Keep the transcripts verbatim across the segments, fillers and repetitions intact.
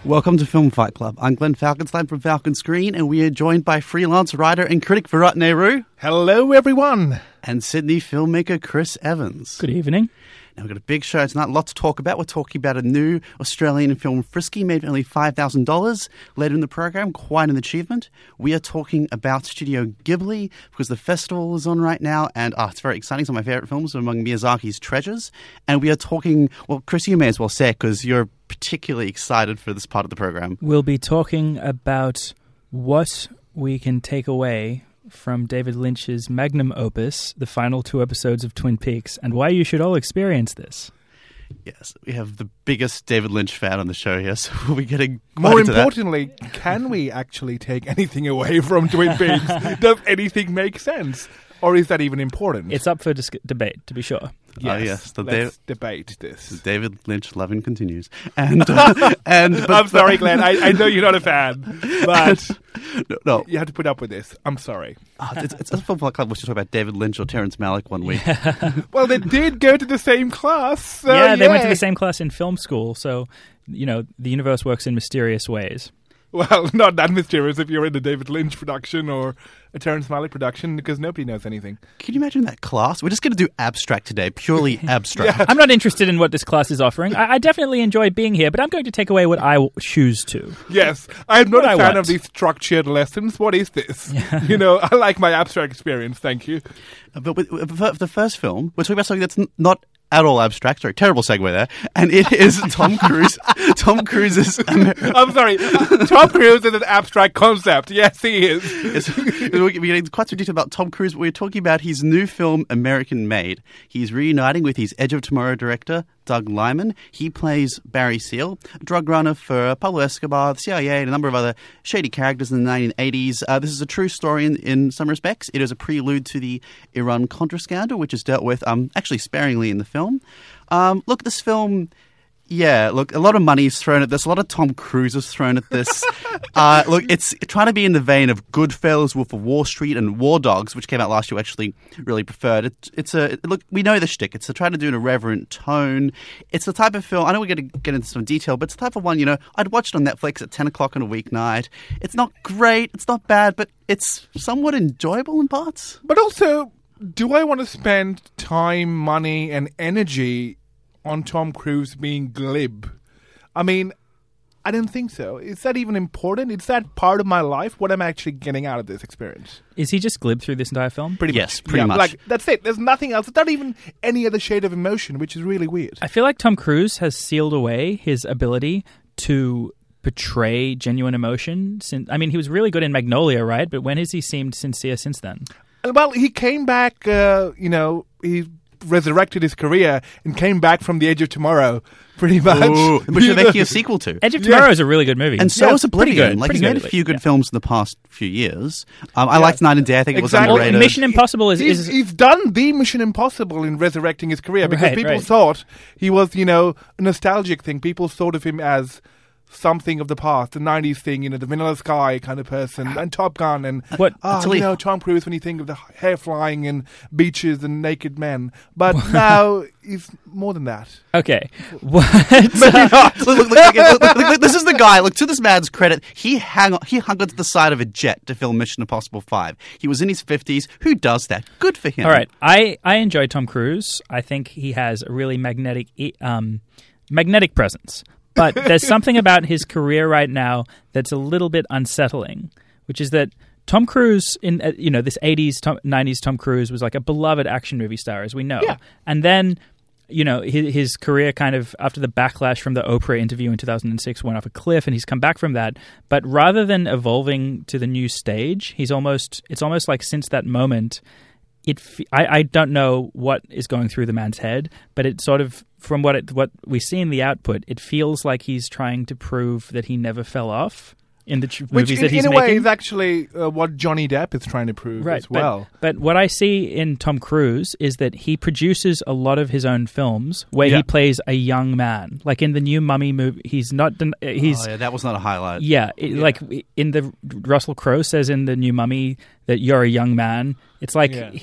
Welcome to Film Fight Club. I'm Glenn Falkenstein from Falcon Screen, and we are joined by freelance writer and critic Virat Nehru. Hello, everyone. And Sydney filmmaker Chris Evans. Good evening. Now, we've got a big show. It's not a lot to talk about. We're talking about a new Australian film, Frisky, made for only five thousand dollars. Later in the program, quite an achievement. We are talking about Studio Ghibli, because the festival is on right now, and oh, it's very exciting. Some of my favourite films are among Miyazaki's treasures. And we are talking, well, Chris, you may as well say it, because you're particularly excited for this part of the program. We'll be talking about what we can take away from David Lynch's magnum opus, the final two episodes of Twin Peaks, and why you should all experience this. Yes, we have the biggest David Lynch fan on the show here, so we'll be getting More into importantly, that. Can we actually take anything away from Twin Peaks? Does anything make sense? Or is that even important? It's up for dis- debate, to be sure. Yes, oh, yes. The let's Dav- debate this. David Lynch loving continues. And, uh, and but, I'm sorry, Glenn. I, I know you're not a fan, but no, no. you have to put up with this. I'm sorry. Oh, it's, it's a Film Fight Club. We should talk about David Lynch or Terrence Malick one week. Well, they did go to the same class. So yeah, they yeah. went to the same class in film school, so, you know, the universe works in mysterious ways. Well, not that mysterious if you're in a David Lynch production or a Terrence Malick production, because nobody knows anything. Can you imagine that class? We're just going to do abstract today, purely abstract. Yeah. I'm not interested in what this class is offering. I, I definitely enjoy being here, but I'm going to take away what I w- choose to. Yes, I'm not What a I fan want. of these structured lessons. What is this? You know, I like my abstract experience, thank you. But with, with, for the first film, we're talking about something that's n- not at all abstract. Sorry, terrible segue there. And it is Tom Cruise. Tom Cruise's... Amer- I'm sorry, Tom Cruise is an abstract concept. Yes, he is. It's, we're getting quite some detail about Tom Cruise, but we're talking about his new film, American Made. He's reuniting with his Edge of Tomorrow director, Doug Liman. He plays Barry Seal, a drug runner for Pablo Escobar, the C I A, and a number of other shady characters in the nineteen eighties. Uh, this is a true story in, in some respects. It is a prelude to the Iran-Contra scandal, which is dealt with um, actually sparingly in the film. Um, look, this film... Yeah, look, a lot of money is thrown at this. A lot of Tom Cruise is thrown at this. uh, look, it's trying to be in the vein of Goodfellas, Wolf of Wall Street, and War Dogs, which came out last year. Actually, really preferred. It, it's a look. We know the shtick. It's to try to do an irreverent tone. It's the type of film. I know we're going to get into some detail, but it's the type of one. You know, I'd watch it on Netflix at ten o'clock on a weeknight. It's not great. It's not bad, but it's somewhat enjoyable in parts. But also, do I want to spend time, money, and energy on Tom Cruise being glib? I mean, I didn't think so. Is that even important? Is that part of my life? What am I actually getting out of this experience? Is he just glib through this entire film? Pretty Yes, much. pretty yeah, much. Like, that's it. There's nothing else. There's not even any other shade of emotion, which is really weird. I feel like Tom Cruise has sealed away his ability to portray genuine emotion. Since, I mean, he was really good in Magnolia, right? But when has he seemed sincere since then? Well, he came back, uh, you know, he resurrected his career and came back from the Edge of Tomorrow, pretty much. Ooh, which they're making a sequel to. Edge of Yeah. Tomorrow is a really good movie. And so Yeah, is pretty Oblivion. good, Like, pretty he's made a good. few good Yeah. films in the past few years. Um, I Yeah. liked Night and Day. I think Exactly. it was Well, underrated. Mission Impossible is... He's, is he's done the Mission Impossible in resurrecting his career because Right, people right. thought he was, you know, a nostalgic thing. People thought of him as something of the past, the nineties thing, you know, the Vanilla Sky kind of person, and Top Gun, and What- ah, Until you he- know, Tom Cruise when you think of the hair flying and beaches and naked men. But now he's more than that. Okay. What? look, look, look, look, look, look, look, this is the guy. Look, to this man's credit, he hang he hung onto the side of a jet to film Mission Impossible five. He was in his fifties. Who does that? Good for him. All right. I, I enjoy Tom Cruise. I think he has a really magnetic um, magnetic presence. But there's something about his career right now that's a little bit unsettling, which is that Tom Cruise in uh, you know this eighties, Tom, nineties Tom Cruise was like a beloved action movie star, as we know. Yeah. And then, you know, his, his career kind of, after the backlash from the Oprah interview in two thousand six, went off a cliff, and he's come back from that. But rather than evolving to the new stage, he's almost it's almost like since that moment, it I, I don't know what is going through the man's head, but it sort of, from what it, what we see in the output, it feels like he's trying to prove that he never fell off in the tr- Which, movies in, that he's in a making. way, is actually uh, what Johnny Depp is trying to prove Right, as well. But, but what I see in Tom Cruise is that he produces a lot of his own films where Yeah. he plays a young man. Like in the new Mummy movie, he's not. He's Oh, yeah, that was not a highlight. yeah, it, Yeah. like in the Russell Crowe says in the new Mummy that you're a young man. It's like Yeah. he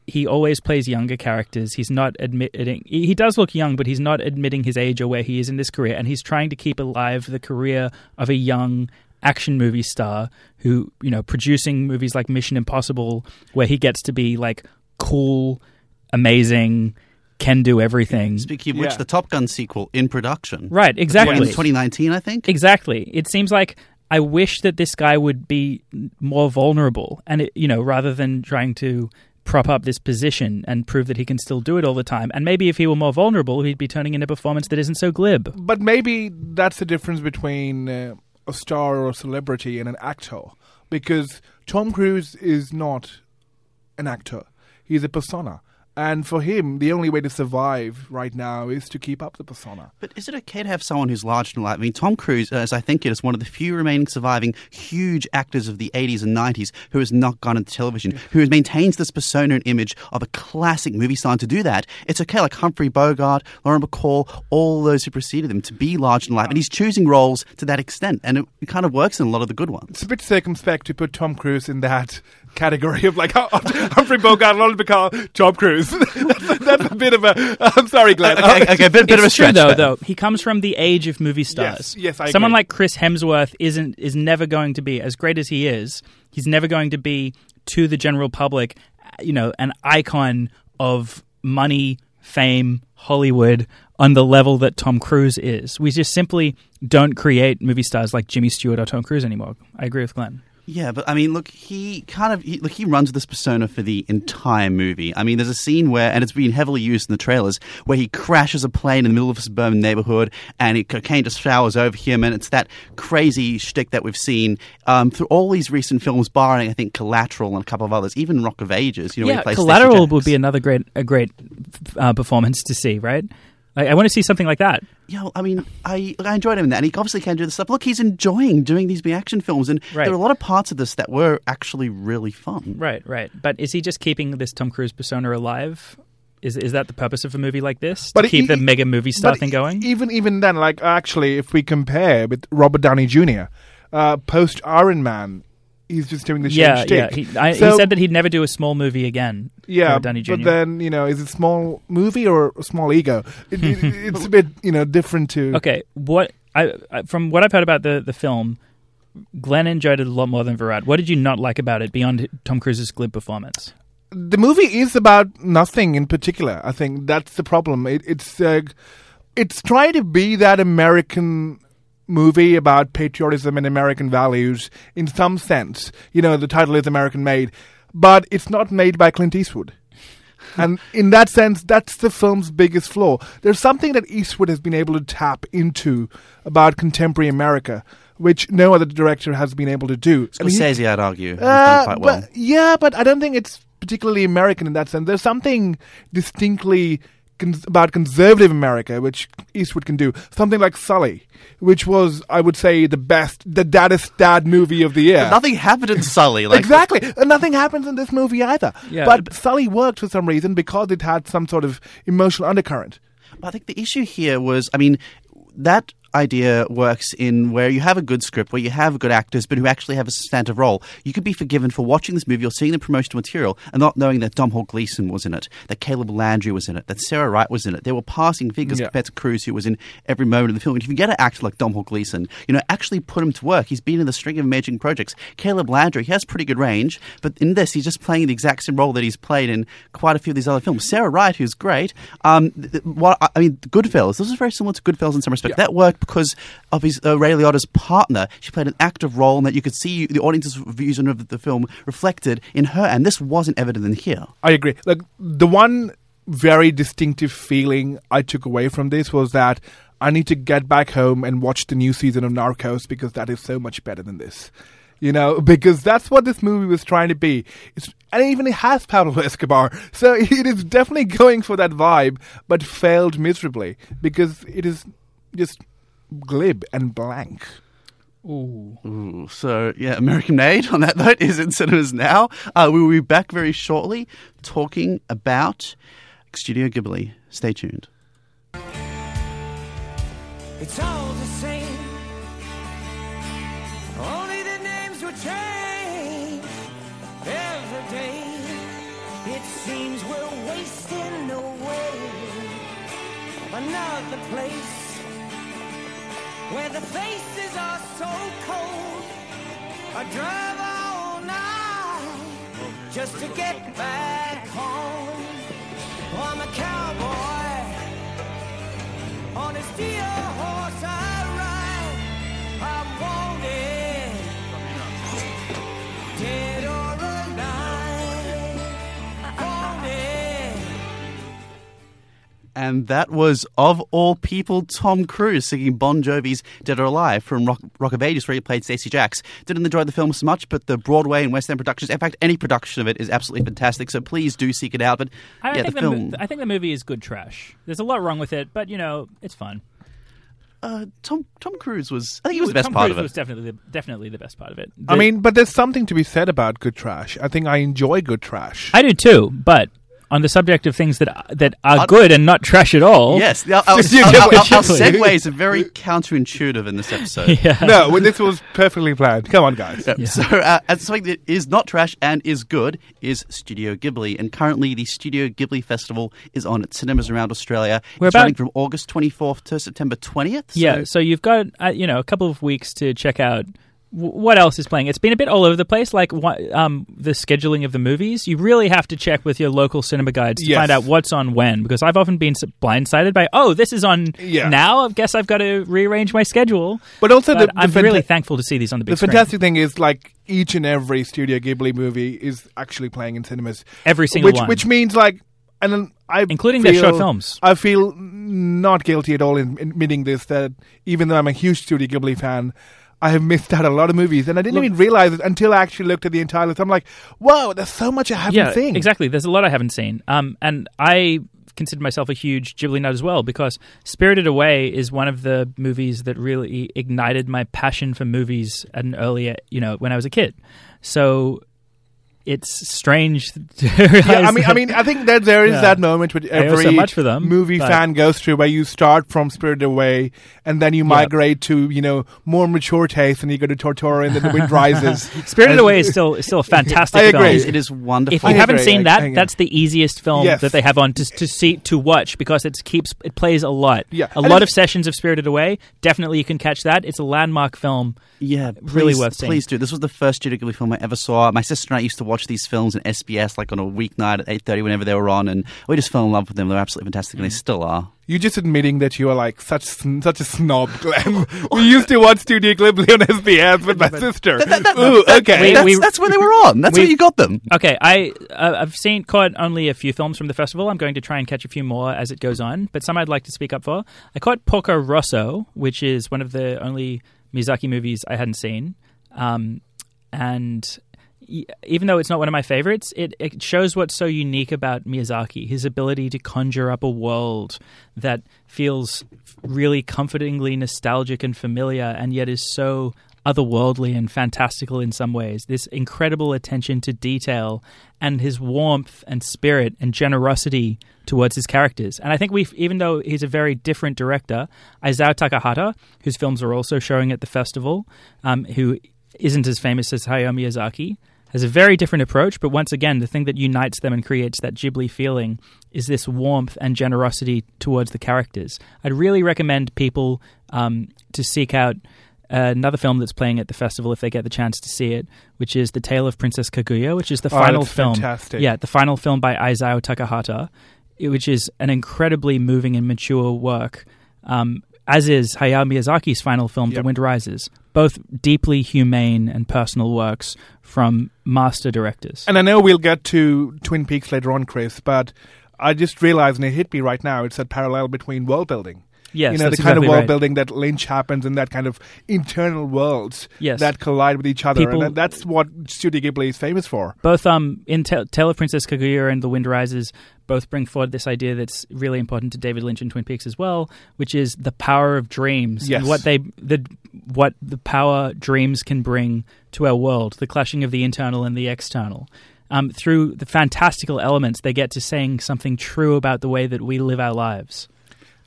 he always plays younger characters. He's not admitting he he does look young, but he's not admitting his age or where he is in this career, and he's trying to keep alive the career of a young action movie star who, you know, producing movies like Mission Impossible, where he gets to be like cool, amazing, can do everything. Speaking of which, Yeah. the Top Gun sequel in production. Right, exactly. In twenty nineteen, I think. Exactly. It seems like I wish that this guy would be more vulnerable, and it, you know, rather than trying to prop up this position and prove that he can still do it all the time. And maybe if he were more vulnerable, he'd be turning in a performance that isn't so glib. But maybe that's the difference between uh, a star or a celebrity and an actor. Because Tom Cruise is not an actor. He's a persona. And for him, the only way to survive right now is to keep up the persona. But is it okay to have someone who's larger than life? I mean, Tom Cruise, as I think it is, one of the few remaining surviving huge actors of the eighties and nineties who has not gone into television, who maintains this persona and image of a classic movie star. And to do that, it's okay, like Humphrey Bogart, Lauren Bacall, all those who preceded him, to be larger than life. And he's choosing roles to that extent, and it, it kind of works in a lot of the good ones. It's a bit circumspect to put Tom Cruise in that category of like Humphrey Bogart, Lauren Bacall, Tom Cruise. that's, that's a bit of a. I'm sorry, Glenn. Okay, okay, a bit, bit of a It's true, stretch though. there. Though he comes from the age of movie stars. Yes, yes, I Someone agree. like Chris Hemsworth isn't is never going to be as great as he is. He's never going to be to the general public, you know, an icon of money, fame, Hollywood on the level that Tom Cruise is. We just simply don't create movie stars like Jimmy Stewart or Tom Cruise anymore. I agree with Glenn. Yeah, but I mean, look, he kind of he, look he runs this persona for the entire movie. I mean, there's a scene where, and it's been heavily used in the trailers, where he crashes a plane in the middle of a suburban neighborhood, and it, cocaine just showers over him, and it's that crazy shtick that we've seen um, through all these recent films, barring I think Collateral and a couple of others, even Rock of Ages. You know, where Yeah, he plays Collateral Stacey would be Jacks. another great a great uh, performance to see, right? I, I want to see something like that. Yeah, well, I mean, I I enjoyed him in that, and he obviously can do this stuff. Look, he's enjoying doing these big action films, and Right. there are a lot of parts of this that were actually really fun. Right, right. But is he just keeping this Tom Cruise persona alive? Is is that the purpose of a movie like this? But to keep e- the mega movie star but thing e- going? Even even then, like actually, if we compare with Robert Downey Junior, uh, post Iron Man, he's just doing the same yeah, shtick. yeah. He, I, So- he said that he'd never do a small movie again. Yeah, Robert Downey but Junior then you know, is it small movie or a small ego? It, it, it's a bit you know different to. Okay, what I, I from what I've heard about the, the film, Glenn enjoyed it a lot more than Virat. What did you not like about it beyond Tom Cruise's glib performance? The movie is about nothing in particular. I think that's the problem. It, it's uh, it's trying to be that American movie about patriotism and American values in some sense. You know, the title is American Made, but it's not made by Clint Eastwood. And in that sense, that's the film's biggest flaw. There's something that Eastwood has been able to tap into about contemporary America, which no other director has been able to do. I mean, he- Scorsese, I'd argue, has uh, done quite well. But, yeah, but I don't think it's particularly American in that sense. There's something distinctly cons- about conservative America, which Eastwood can do. Something like Sully, which was, I would say, the best, the daddest dad movie of the year. But nothing happened in Sully. Like, Exactly. And nothing happens in this movie either. Yeah. But Sully worked for some reason because it had some sort of emotional undercurrent. I think the issue here was, I mean, that idea works in where you have a good script, where you have good actors, but who actually have a substantive role. You could be forgiven for watching this movie or seeing the promotional material and not knowing that Domhnall Gleeson was in it, that Caleb Landry was in it, that Sarah Wright was in it. They were passing figures Yeah. compared to Cruise, who was in every moment of the film. And if you get an actor like Domhnall Gleeson, you know, actually put him to work. He's been in the string of amazing projects. Caleb Landry, he has pretty good range, but in this, he's just playing the exact same role that he's played in quite a few of these other films. Sarah Wright, who's great. Um, th- th- what I mean, Goodfellas. This is very similar to Goodfellas in some respect. Yeah. That worked because of his uh, Ray Liotta's partner. She played an active role, and that you could see the audience's vision of the film reflected in her. And this wasn't evident in here. I agree. Like the one very distinctive feeling I took away from this was that I need to get back home and watch the new season of Narcos because that is so much better than this. You know, because that's what this movie was trying to be. It's, and even it has Pablo Escobar. So it is definitely going for that vibe, but failed miserably because it is just glib and blank. Ooh. Ooh, so, yeah, American Made, on that note, is in cinemas now. Uh, we will be back very shortly talking about Studio Ghibli. Stay tuned. It's all the same. Only the names will change every day. It seems another place where the faces are so cold. I drive all night just to get back home. Oh, I'm a cowboy on a steel horse I ride. I'm wanted, dead or alive. Wanted. And that was, of all people, Tom Cruise singing Bon Jovi's Dead or Alive from Rock, Rock of Ages, where he played Stacey Jacks. Didn't enjoy the film so much, but the Broadway and West End productions, in fact, any production of it is absolutely fantastic, so please do seek it out. But I, yeah, think the the film... mo- I think the movie is good trash. There's a lot wrong with it, but, you know, it's fun. Uh, Tom Tom Cruise was... I think he was the best Tom part Cruise of it. was definitely the, definitely the best part of it. I The- mean, but there's something to be said about good trash. I think I enjoy good trash. I do too, but on the subject of things that that are I'd- good and not trash at all. Yes, our, our, our, You our, get our, what our you mean. segues are very counterintuitive in this episode. Yeah. No, well, this was perfectly planned. Come on, guys. Yeah. So, uh, and something that is not trash and is good is Studio Ghibli. And currently, the Studio Ghibli Festival is on at cinemas around Australia. We're it's about- running from August twenty-fourth to September twentieth. So Yeah, so you've got uh, you know a couple of weeks to check out w- what else is playing. It's been a bit all over the place, like what, um, the scheduling of the movies. You really have to check with your local cinema guides to Yes. find out what's on when, because I've often been s- blindsided by, oh, this is on Yeah. now. I guess I've got to rearrange my schedule. But also, But the, the I'm fanta- really thankful to see these on the big the screen. fantastic thing is, like, each and every Studio Ghibli movie is actually playing in cinemas. Every single which, one. Which means, like, and then I Including feel, their short films. I feel not guilty at all in in admitting this, that even though I'm a huge Studio Ghibli fan, I have missed out a lot of movies, and I didn't Look- even realize it until I actually looked at the entire list. I'm like, whoa, there's so much I haven't yeah, seen. exactly. There's a lot I haven't seen. Um, and I consider myself a huge Ghibli nut as well, because Spirited Away is one of the movies that really ignited my passion for movies at an earlier, you know, when I was a kid. So it's strange to realize Yeah, I mean, I that- mean, I think that there is Yeah. that moment which I owe every so much for them, movie but- fan goes through, where you start from Spirited Away and then you migrate to, you know, more mature taste, and you go to Tortora and then The Wind Rises. Spirited And- Away is still is still a fantastic I agree. film. It is, it is wonderful. If you I haven't agree, seen I- that, I- that's the easiest film Yes. that they have on to, to see to watch, because it keeps it plays a lot. Yeah. A And lot it's- of sessions of Spirited Away. Definitely, you can catch that. It's a landmark film. Yeah, Really please- worth seeing. Please do. This was the first Studio Ghibli film I ever saw. My sister and I used to watch these films in S B S like on a weeknight at eight thirty whenever they were on, and we just fell in love with them. They're absolutely fantastic, and they still are. You're just admitting that you are like such such a snob, Glenn. We used to watch Studio Ghibli on S B S with my sister. Ooh, okay. We- that's, we- that's where they were on. That's we- where you got them. Okay, I uh, I've seen caught only a few films from the festival. I'm going to try and catch a few more as it goes on, but some I'd like to speak up for. I caught Porco Rosso, which is one of the only Miyazaki movies I hadn't seen, um, and e- even though it's not one of my favorites, it, it shows what's so unique about Miyazaki: his ability to conjure up a world that feels really comfortingly nostalgic and familiar, and yet is so otherworldly and fantastical in some ways. This incredible attention to detail and his warmth and spirit and generosity towards his characters. And I think we've, even though he's a very different director, Isao Takahata, whose films are also showing at the festival, um, who isn't as famous as Hayao Miyazaki, has a very different approach. But once again, the thing that unites them and creates that Ghibli feeling is this warmth and generosity towards the characters. I'd really recommend people um, to seek out another film that's playing at the festival if they get the chance to see it, which is The Tale of Princess Kaguya, which is the Oh, final that's film. fantastic. Yeah, the final film by Isao Takahata, which is an incredibly moving and mature work, um, as is Hayao Miyazaki's final film, Yep. The Wind Rises. Both deeply humane and personal works from master directors. And I know we'll get to Twin Peaks later on, Chris, but I just realized, and it hit me right now, it's that parallel between world building. Yes, you know, the that's kind of exactly world right. building that Lynch happens in that kind of internal worlds Yes. that collide with each other. People- and that's what Studio Ghibli is famous for. Both um, in Ta- Tale of Princess Kaguya and The Wind Rises both bring forward this idea that's really important to David Lynch and Twin Peaks as well, which is the power of dreams Yes. and what they the what the power dreams can bring to our world, the clashing of the internal and the external. Um, through the fantastical elements, they get to saying something true about the way that we live our lives.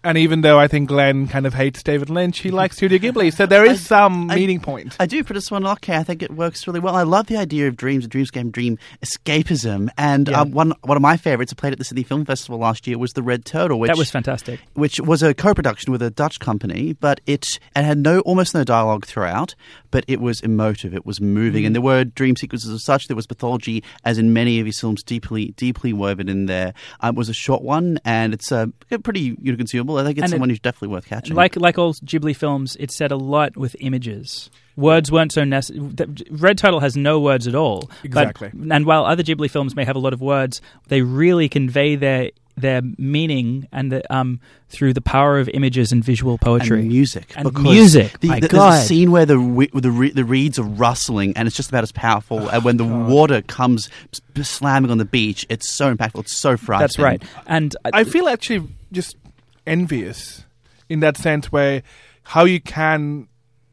And even though I think Glenn kind of hates David Lynch, he likes Studio Ghibli. So there is I- some I- meeting point. I do, but it's one okay. I think it works really well. I love the idea of dreams, a dreamscape dream escapism. And Yeah. um, one one of my favorites, I played at the Sydney Film Festival last year, was The Red Turtle, which That was fantastic. which was a co-production with a Dutch company, but it, it had no almost no dialogue throughout, but it was emotive, it was moving, and there were dream sequences as such. There was pathology, as in many of his films, deeply deeply woven in there. Um, it was a short one, and it's uh, pretty you know, consumable. I think it's And it- someone who's definitely worth catching. Like like all Ghibli films, it said a lot with images. Words weren't so necessary. Red Turtle has no words at all. But- Exactly. and while other Ghibli films may have a lot of words, they really convey their their meaning and the, um, through the power of images and visual poetry. And music. And because music, The, my the- God. There's a scene where the re- the, re- the reeds are rustling, and it's just about as powerful. and when the water comes s- slamming on the beach, it's so impactful. It's so frightening. That's right. And uh, I feel actually just envious in that sense where how you can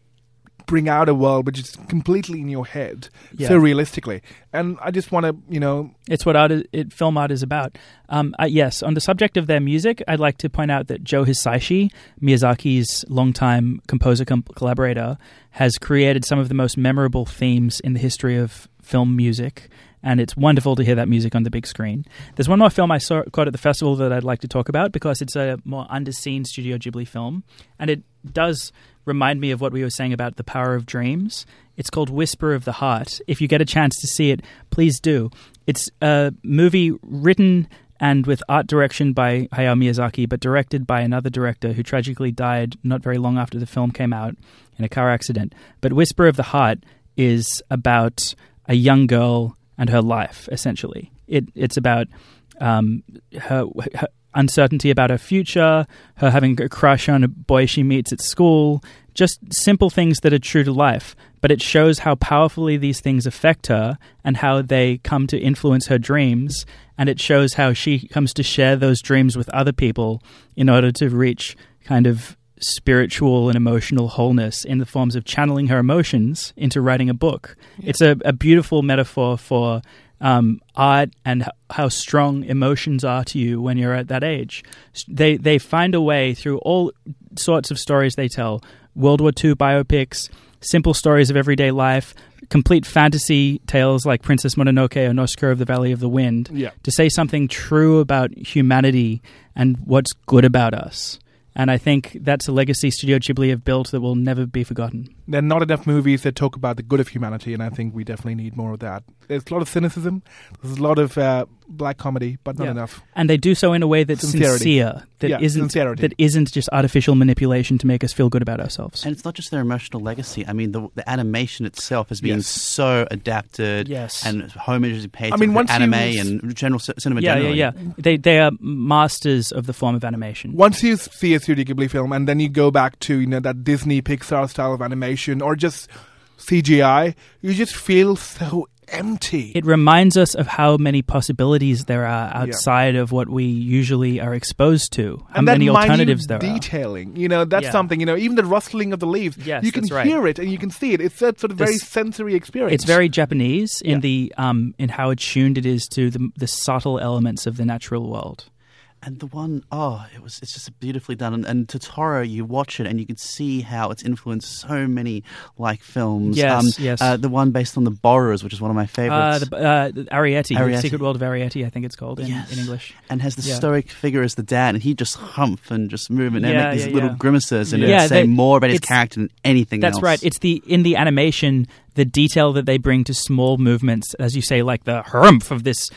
bring out a world which is completely in your head Yeah. so realistically. And I just want to, you know, It's what art is, it, film art is about. Um, uh, yes, on the subject of their music, I'd like to point out that Joe Hisaishi, Miyazaki's longtime composer com- collaborator, has created some of the most memorable themes in the history of film music, and it's wonderful to hear that music on the big screen. There's one more film I saw caught at the festival that I'd like to talk about because it's a more underseen Studio Ghibli film, and it does remind me of what we were saying about the power of dreams. It's called Whisper of the Heart. If you get a chance to see it, please do. It's a movie written and with art direction by Hayao Miyazaki, but directed by another director who tragically died not very long after the film came out in a car accident. But Whisper of the Heart is about a young girl and her life, essentially. It, it's about um, her, her uncertainty about her future, her having a crush on a boy she meets at school, just simple things that are true to life. But it shows how powerfully these things affect her and how they come to influence her dreams. And it shows how she comes to share those dreams with other people in order to reach kind of spiritual and emotional wholeness in the forms of channeling her emotions into writing a book. Yeah. It's a, a beautiful metaphor for um, art and h- how strong emotions are to you when you're at that age. They they find a way through all sorts of stories they tell, World War Two biopics, simple stories of everyday life, complete fantasy tales like Princess Mononoke or Nausicaa of the Valley of the Wind, yeah. to say something true about humanity and what's good about us. And I think that's a legacy Studio Ghibli have built that will never be forgotten. There are not enough movies that talk about the good of humanity, and I think we definitely need more of that. There's a lot of cynicism, there's a lot of uh, black comedy, but not Yeah. enough. And they do so in a way that's Sincerity. sincere, that Yeah, isn't sincerity. that isn't just artificial manipulation to make us feel good about ourselves. And it's not just their emotional legacy. I mean, the, the animation itself has been Yes. so adapted, Yes. and homages paid I mean, to once anime you- and general c- cinema yeah, generally. yeah, yeah. They they are masters of the form of animation. Once you see a Studio Ghibli film and then you go back to, you know, that Disney Pixar style of animation or just C G I, you just feel so empty. It reminds us of how many possibilities there are outside of what we usually are exposed to. How and that many minute alternatives there are. detailing, you know, that's Yeah. something, you know, even the rustling of the leaves, Yes, you can that's right. hear it and you can see it. It's that sort of very This- sensory experience. It's very Japanese in Yeah. the um, in how attuned it is to the, the subtle elements of the natural world. And the one, oh, it was, it's just beautifully done. And, and Totoro, you watch it and you can see how it's influenced so many like films. Yes, um, yes. Uh, the one based on the Borrowers, which is one of my Uh, favorites. the, uh, the Arrietty, Arrietty. The Secret World of Arrietty, I think it's called in, Yes. in English. and has the Yeah. stoic figure as the dad, and he just humph and just move and Yeah, make these yeah, little yeah. grimaces and Yeah, it'd say they- more about his it's- character than anything That's else. right. It's the in the animation, the detail that they bring to small movements, as you say, like the harumph of this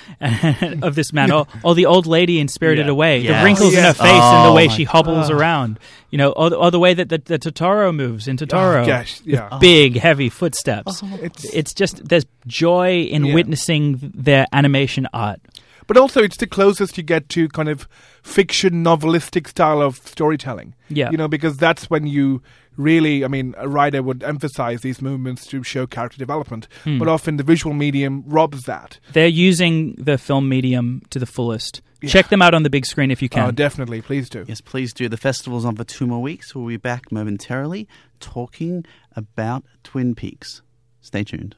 of this man, or, or the old lady in Spirited Yeah. Away, Yes. the wrinkles Oh, in yes. her face and the Oh, way my she hobbles God. around, you know, or, or the way that the, the Totoro moves in Totoro, Oh, gosh, yeah. big, heavy footsteps. It's, It's just there's joy in Yeah. witnessing their animation art. but also it's the closest you get to kind of fiction novelistic style of storytelling. Yeah. You know, because that's when you really, I mean, a writer would emphasize these movements to show character development, Hmm. but often the visual medium robs that. They're using the film medium to the fullest. Yeah. Check them out on the big screen if you can. Oh, definitely. Please do. Yes, please do. The festival's on for two more weeks. We'll be back momentarily talking about Twin Peaks. Stay tuned.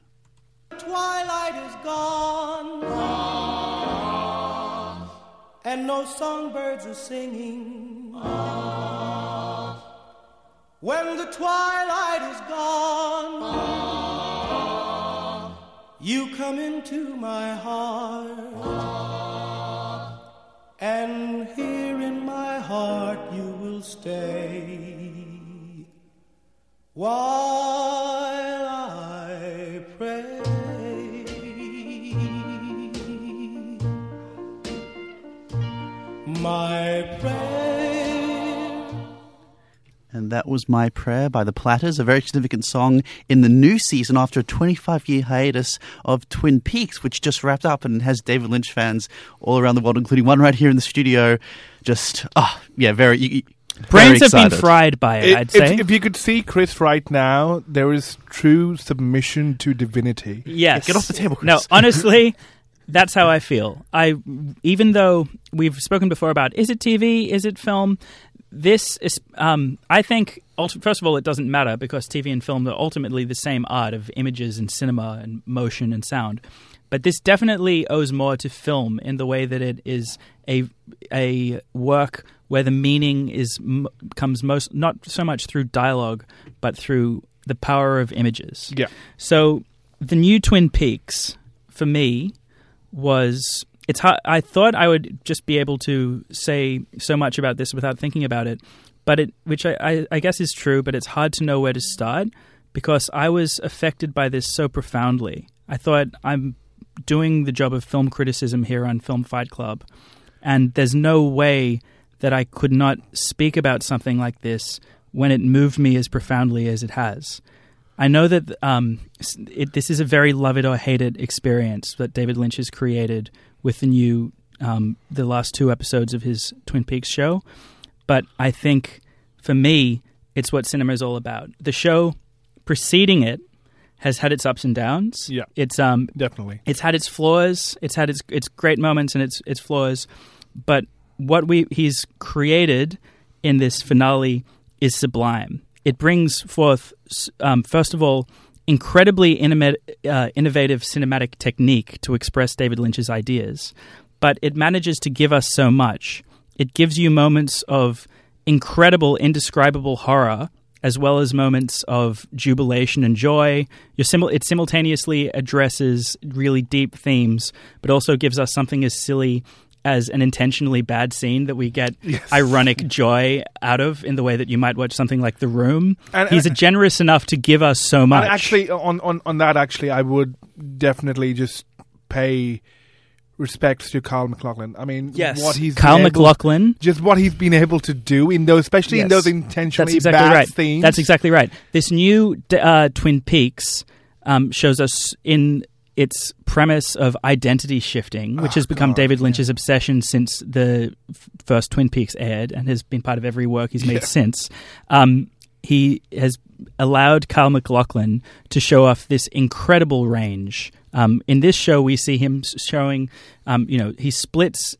Twilight is gone, and no songbirds are singing. When the twilight is gone, you come into my heart, and here in my heart you will stay while I pray. My prayer. And that was My Prayer by The Platters, a very significant song in the new season after a twenty-five year hiatus of Twin Peaks, which just wrapped up and has David Lynch fans all around the world, including one right here in the studio. Just, oh, yeah, very, very Brains have been excited. fried by it, If- I'd say. If, if you could see Chris right now, there is true submission to divinity. Yes. Get off the table, Chris. No, honestly, that's how I feel. I, even though we've spoken before about is it T V, is it film, this is, um, I think, ult- first of all, it doesn't matter because T V and film are ultimately the same art of images and cinema and motion and sound. But this definitely owes more to film in the way that it is a a work where the meaning is m- comes most not so much through dialogue, but through the power of images. Yeah. So the new Twin Peaks, for me, was it's hard, I thought I would just be able to say so much about this without thinking about it, but it which I, I, I guess is true, but it's hard to know where to start because I was affected by this so profoundly. I thought I'm doing the job of film criticism here on Film Fight Club, and there's no way that I could not speak about something like this when it moved me as profoundly as it has. I know that um, it, this is a very love it or hate it experience that David Lynch has created with the new, um, the last two episodes of his Twin Peaks show. But I think, for me, it's what cinema is all about. The show preceding it has had its ups and downs. Yeah. It's um, Definitely. it's had its flaws. It's had its its great moments and its its flaws. But what we he's created in this finale is sublime. It brings forth, um, first of all, incredibly innovative, uh, innovative cinematic technique to express David Lynch's ideas, but it manages to give us so much. It gives you moments of incredible, indescribable horror, as well as moments of jubilation and joy. You're simul- it simultaneously addresses really deep themes, but also gives us something as silly as an intentionally bad scene that we get Yes. ironic joy out of in the way that you might watch something like The Room. And- He's and- generous enough to give us so much. And actually, on, on, on that, actually, I would definitely just pay respects to Kyle MacLachlan. I mean, yes, what he's Kyle been able- MacLachlan. just what he's been able to do in those, especially in Yes. those intentionally That's exactly bad right. themes. That's exactly right. This new uh, Twin Peaks um, shows us in its premise of identity shifting, which Oh, has become God, David yeah. Lynch's obsession since the f- first Twin Peaks aired and has been part of every work he's made Yeah. since. Um, he has allowed Kyle MacLachlan to show off this incredible range. Um, in this show, we see him s- showing, um, you know, he splits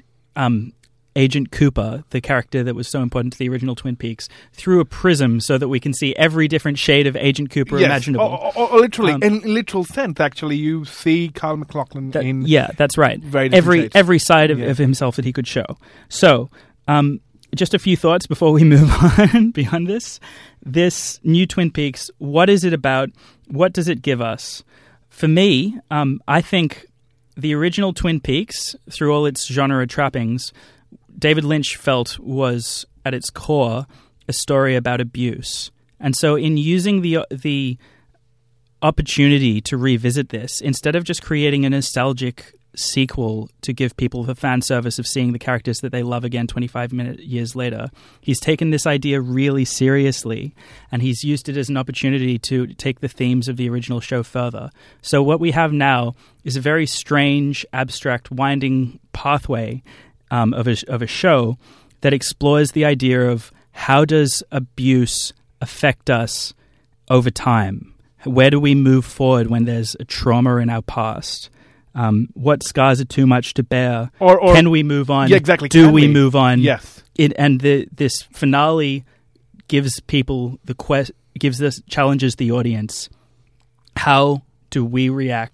um, Agent Cooper, the character that was so important to the original Twin Peaks, through a prism so that we can see every different shade of Agent Cooper Yes. imaginable. Or, or, or literally, Um, in literal sense, actually, you see Kyle MacLachlan That- in yeah, that's right. very different Every shades. every side of, Yeah. of himself that he could show. So, um, just a few thoughts before we move on beyond this. This new Twin Peaks, what is it about? What does it give us? For me, um, I think the original Twin Peaks, through all its genre trappings, David Lynch felt was at its core a story about abuse. And so in using the the opportunity to revisit this, instead of just creating a nostalgic sequel to give people the fan service of seeing the characters that they love again twenty-five minute years later, he's taken this idea really seriously and he's used it as an opportunity to take the themes of the original show further. So what we have now is a very strange, abstract, winding pathway um, of, a, of a show that explores the idea of how does abuse affect us over time? Where do we move forward when there's a trauma in our past? Um, what scars are too much to bear? Or- or- Can we move on? Yeah, exactly. Do Can we we? move on? Yes. It, and the, this finale gives people the quest, gives this challenges the audience. How do we react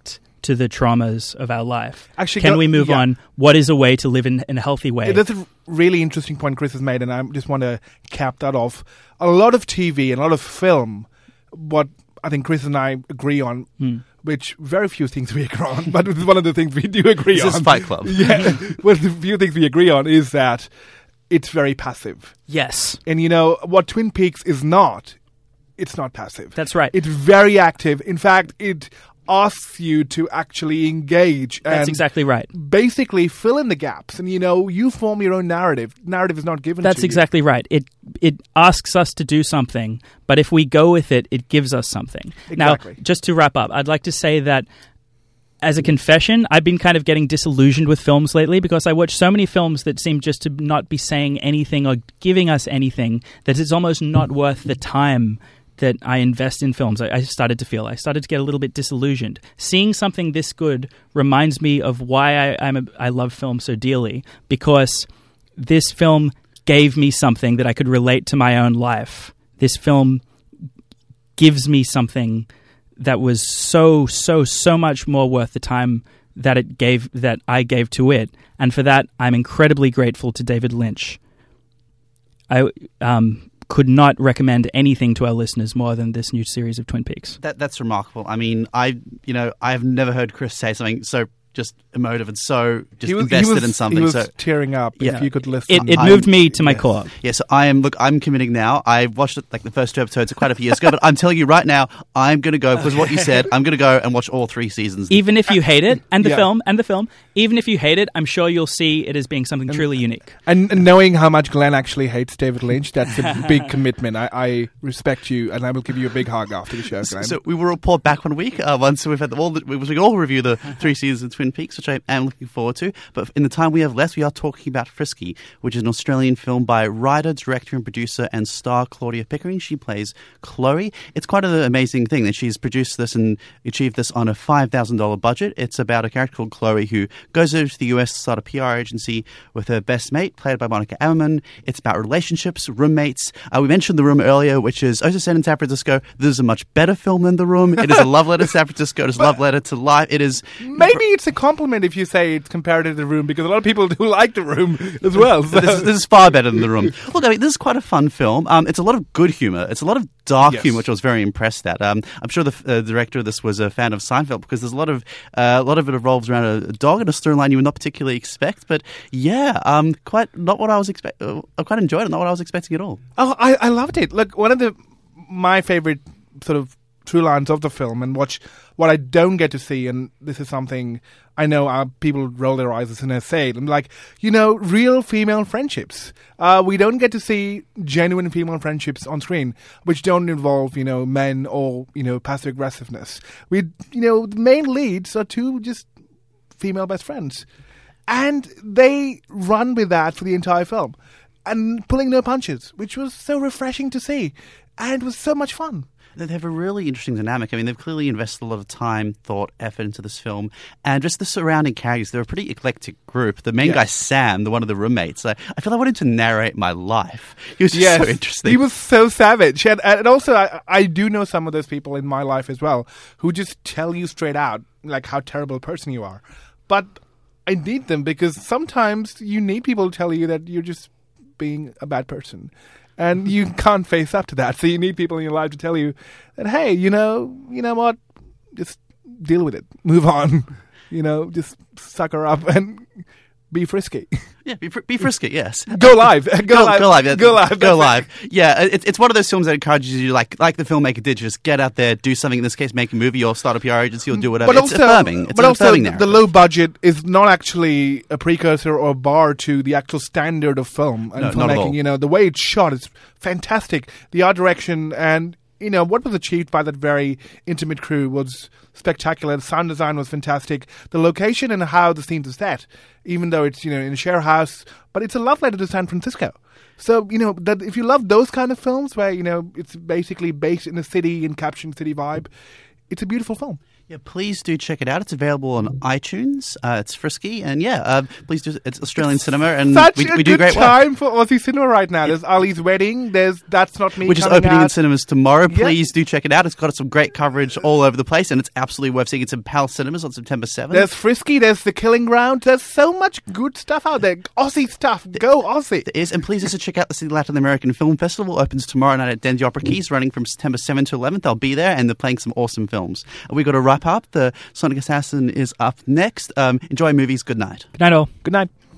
to the traumas of our life? Actually, Can go- we move yeah. on? What is a way to live in, in a healthy way? Yeah, that's a really interesting point Chris has made, and I just want to cap that off. A lot of T V and a lot of film, what I think Chris and I agree on, Hmm. which very few things we agree on, but it's one of the things we do agree This on. is Fight Club. Yeah, well, the few things we agree on is that it's very passive. Yes, And you know, what Twin Peaks is not, it's not passive. that's right. It's very active. In fact, it asks you to actually engage That's and exactly right. basically fill in the gaps. And, you know, you form your own narrative. Narrative is not given That's to exactly right. It it asks us to do something, but if we go with it, it gives us something. Exactly. Now, just to wrap up, I'd like to say that as a confession, I've been kind of getting disillusioned with films lately because I watch so many films that seem just to not be saying anything or giving us anything that it's almost not worth the time that I invest in films. I, I started to feel, I started to get a little bit disillusioned. Seeing something this good reminds me of why I, I'm a, I love film so dearly, because this film gave me something that I could relate to my own life. This film gives me something that was so, so, so much more worth the time that it gave, that I gave to it. And for that, I'm incredibly grateful to David Lynch. I um, could not recommend anything to our listeners more than this new series of Twin Peaks. That that's remarkable. I mean, I you know I've never heard Chris say something so just emotive and so just He was, invested he was, in something. He was so tearing up. Yeah. If you could listen, It, it I'm- moved me to my yes. core. yeah. So I am look. I'm committing now. I watched it like the first two episodes quite a few years ago, but I'm telling you right now, I'm going to go because what you said. I'm going to go and watch all three seasons. Even if you hate it, and the Yeah. film, and the film, even if you hate it, I'm sure you'll see it as being something truly unique. And, and knowing how much Glenn actually hates David Lynch, that's a big commitment. I, I respect you, and I will give you a big hug after the show, Glenn. So we will report back one week uh, once we've had the, all. The, we can all review the three seasons of Twin Peaks, which I am looking forward to. But in the time we have left, we are talking about Frisky, which is an Australian film by writer, director, and producer and star Claudia Pickering. She plays Chloe. It's quite an amazing thing that she's produced this and achieved this on a five thousand dollars budget. It's about a character called Chloe who goes over to the U S to start a P R agency with her best mate, played by Monica Ammerman. It's about relationships, roommates. Uh, we mentioned The Room earlier, which is also set in San Francisco. This is a much better film than The Room. It is a love letter to San Francisco. It is a love letter to life. It is... Maybe it's a compliment if you say it's compared to The Room, because a lot of people do like The Room as well. So. This is, this is far better than The Room. Look, I mean, this is quite a fun film. Um, it's a lot of good humor. It's a lot of dark Yes. humor, which I was very impressed at. Um, I'm sure the uh, director of this was a fan of Seinfeld because there's a lot of uh, a lot of it revolves around a, a dog and a storyline you would not particularly expect. But yeah, um, quite not what I was expect. Uh, I quite enjoyed it. Not what I was expecting at all. Oh, I, I loved it. Look, one of the my favorite sort of through lines of the film, and watch what I don't get to see, and this is something I know uh, people roll their eyes as soon as I say it. I'm like, you know, real female friendships. Uh, we don't get to see genuine female friendships on screen, which don't involve, you know, men or, you know, passive aggressiveness. We, you know, the main leads are two just female best friends. And they run with that for the entire film. And pulling no punches, which was so refreshing to see. And it was so much fun. They have a really interesting dynamic. I mean, they've clearly invested a lot of time, thought, effort into this film. And just the surrounding characters, they're a pretty eclectic group. The main Yeah. guy, Sam, the one of the roommates, I, I feel I wanted to narrate my life. He was just Yes, so interesting. he was so savage. And, and also, I, I do know some of those people in my life as well who just tell you straight out, like, how terrible a person you are. But I need them because sometimes you need people to tell you that you're just being a bad person. And you can't face up to that. So you need people in your life to tell you that, hey, you know, you know what? Just deal with it. Move on. You know, just sucker up and be frisky. Yeah, be, fr- be frisky, yes. Go live. Go, Go, live. go live. Yeah. Go live. Go That's live. Yeah, it's it's one of those films that encourages you, like like the filmmaker did, just get out there, do something. In this case, make a movie or start a P R agency or do whatever. But it's also, affirming. It's but an also affirming the, the narrative. low budget is not actually a precursor or a bar to the actual standard of film and No, filmmaking. not at all. You know, the way it's shot is fantastic. The art direction and, you know, what was achieved by that very intimate crew was spectacular. The sound design was fantastic. The location and how the scenes are set, even though it's, you know, in a share house, but it's a love letter to San Francisco. So, you know, that if you love those kind of films where, you know, it's basically based in a city and capturing city vibe, it's a beautiful film. Yeah, please do check it out. It's available on iTunes. Uh, it's frisky, and yeah, uh, please do. It's Australian cinema, and Such we, a we do good great work. time for Aussie cinema right now. There's Ali's Wedding. There's That's Not Me, Which is coming opening out. in cinemas tomorrow. Yeah. Please do check it out. It's got some great coverage all over the place, and it's absolutely worth seeing. It's in Pal Cinemas on September seventh. There's Frisky. There's The Killing Ground. There's so much good stuff out there. Aussie stuff. Go Aussie. There is, and please also check out the Sydney Latin American Film Festival. Opens tomorrow night at Dendy Opera Keys, running from September seventh to eleventh. I'll be there, and they're playing some awesome films. We've got to wrap up. The Sonic Assassin is up next. Um, enjoy movies. Good night. Good night, all. Good night.